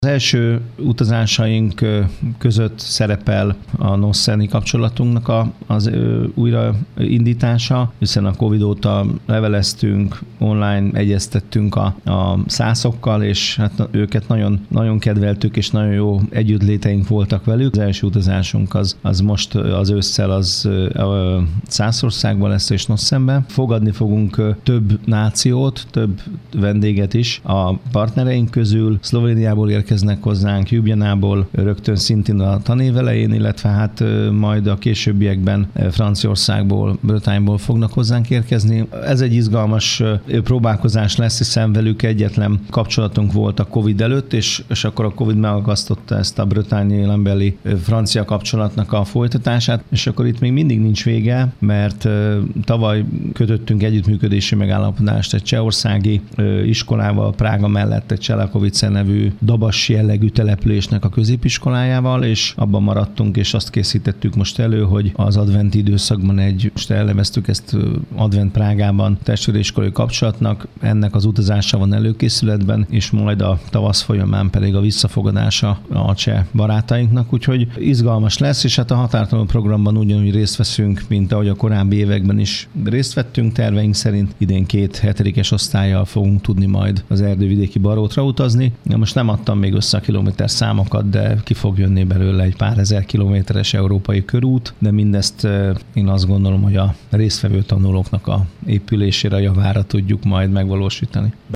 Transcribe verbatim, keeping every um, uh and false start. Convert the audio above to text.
Az első utazásaink között szerepel a Nosseni kapcsolatunknak a, az újraindítása, hiszen a Covid óta leveleztünk, online egyeztettünk a, a szászokkal, és hát őket nagyon, nagyon kedveltük, és nagyon jó együttléteink voltak velük. Az első utazásunk az, az most az ősszel az Szászországban lesz, és Nossenben. Fogadni fogunk több nációt, több vendéget is a partnereink közül. Szlovéniából érkeznek hozzánk, Ljubljanából rögtön szintén a tanév elején, illetve hát majd a későbbiekben Franciaországból, Bretagne-ból fognak hozzánk érkezni. Ez egy izgalmas próbálkozás lesz, hiszen velük egyetlen kapcsolatunk volt a Covid előtt, és, és akkor a Covid megakasztotta ezt a Bretagne-Lambelli francia kapcsolatnak a folytatását, és akkor itt még mindig nincs vége, mert tavaly kötöttünk együttműködési megállapodást egy csehországi iskolával, Prága mellett egy Cselakovice nevű dabas jellegű településnek a középiskolájával, és abban maradtunk, és azt készítettük most elő, hogy az adventi időszakban egy, most elneveztük ezt Advent Prágában testvériskolai kapcsolatnak, ennek az utazása van előkészületben, és majd a tavasz folyamán pedig a visszafogadása a cseh barátainknak, úgyhogy izgalmas lesz, és hát a határtalanul programban ugyanúgy részt veszünk, mint ahogy a korábbi években is részt vettünk, terveink szerint idén két hetedikes osztállyal fogunk tudni majd az erdővidéki Barótra utazni. Most nem adtam még össze a kilométer számokat, de ki fog jönni belőle egy pár ezer kilométeres európai körút, de mindezt én azt gondolom, hogy a résztvevő tanulóknak a épülésére, a javára tudjuk majd megvalósítani.